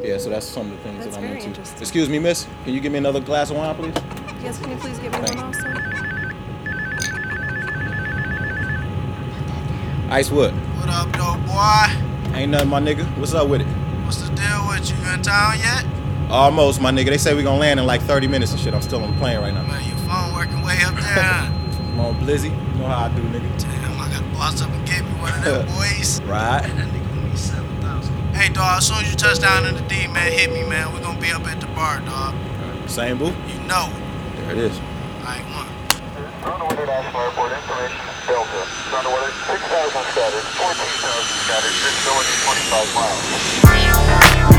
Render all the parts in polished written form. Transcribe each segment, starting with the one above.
Yeah, so that's some of the things That's that I'm very into. interesting. Excuse me, miss. Can you give me another glass of wine, please? Yes, can you please give me Thanks. one also? Icewood. What up, though, boy? Ain't nothing, my nigga. What's up with it? What's the deal with you? You in town yet? Almost, my nigga. They say we gonna land in like 30 minutes and shit. I'm still on the plane right now. Man, your phone working way up there, huh? I'm on Blizzy. You know how I do, nigga. Damn, I gotta boss up and get me one of them boys. Right. That nigga gonna be 7,000. Hey, dog, as soon as you touch down in the D, man, hit me, man. We gonna be up at the bar, dog. Same boo? You know. There it is. Alright, one. Toronto International Airport information, Delta. Toronto weather, 6,000 scattered, 14,000 scattered, visibility 25 miles.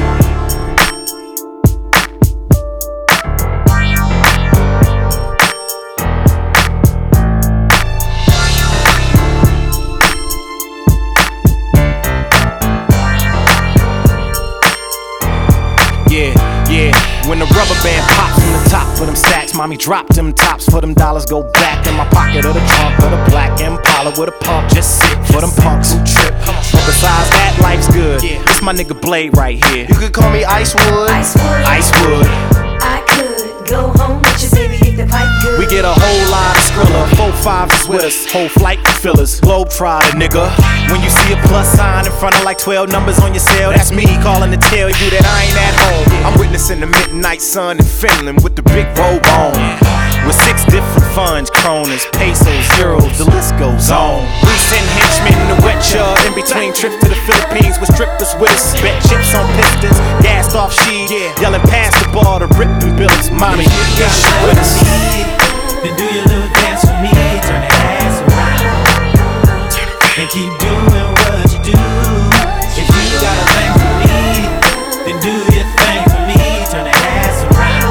When the rubber band pops from the top for them stacks, mommy drop them tops for them dollars go back in my pocket of the trunk of the black Impala with a pump. Just sit for them punks who trip. But besides that, life's good. This my nigga Blade right here. You could call me Icewood. Icewood. I could go home with your baby if the pipe good. We get a whole lot of Skrilla, 4-5s is with us, whole flight fillers, Globetrotter nigga. When you see a plus sign in front of like 12 numbers on your cell, that's me calling to tell you that I ain't at home. I'm witnessing the midnight sun in Finland with the big robe on. With 6 different funds, kronas, pesos, euros, the list goes on. We send henchmen to wet ya in between trips to the Philippines with strippers with us. Bet chips on pistons, gassed off sheet, yelling past the bar to rip them billets. Mommy, get shit with us. Then do your little dance for me, turn that ass around, and keep doing what you do. If you got a thing for me, then do your thing for me, turn that ass around,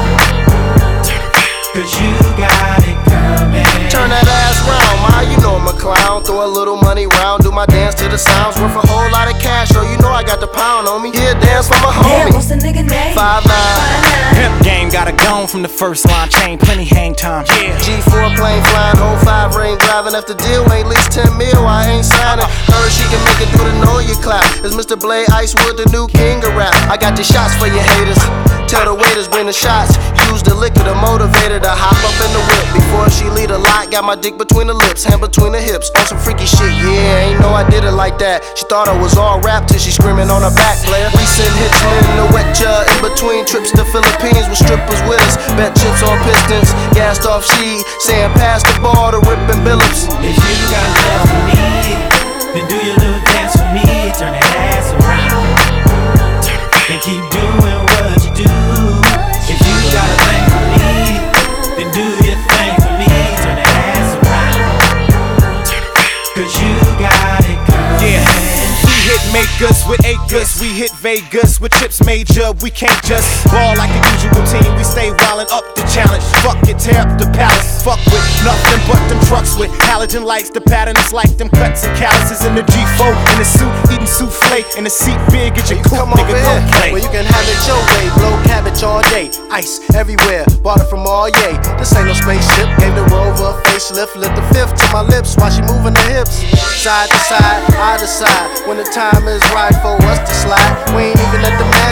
'cause you got it coming. Turn that ass round, ma, you know I'm a clown. Throw a little money round, do my dance to the sounds. Worth a whole lot of cash, so you know I got the pound on me. Yeah, dance for my Damn, homie. what's the nigga name? 5'9". Pimp game got it gone from the first line, chain plenty hang time. G4 plane flying, 05 rain driving. If the deal ain't least 10 mil, I ain't signing. Heard she can make it do the know you clap. Is Mr. Blade Icewood the new king of rap? I got the shots for your haters. Tell the waiters bring the shots. Use the liquor to motivate her to hop up in the whip. Before she lead a lot, got my dick between the lips, hand between the hips. On some freaky shit, yeah, ain't know I did it like that. She thought I was all rap till she screaming on her back, player. We send hitchmen to wet ya in between trips to Philippines with strippers with us. Bet chips on pistons, gassed off sheet, saying pass the ball to ripping Billups. If you got love for me, then do your little dance for me, turn that ass around, and keep doing what you do. If you got a thing for me, then do your thing for me, turn that ass around, 'cause you got it coming. We hit makers with acres, we hit Vegas with chips major. We can't just ball like a usual team, we stay wildin' up the challenge. Fuck it, tear up the palace. Fuck with nothing but them trucks with halogen lights. The pattern is like them cuts and calluses in the G4. In the suit, eating souffle. In the seat big, get your coupe, Come nigga, over don't here, play. where you can have it your way. Blow cabbage all day, ice everywhere. Bought it from all yay. This ain't no spaceship. Gave the Rover a facelift. Lit the fifth to my lips while she moving the hips. Side to side, eye to side. When the time is right for us to slide, we ain't even at the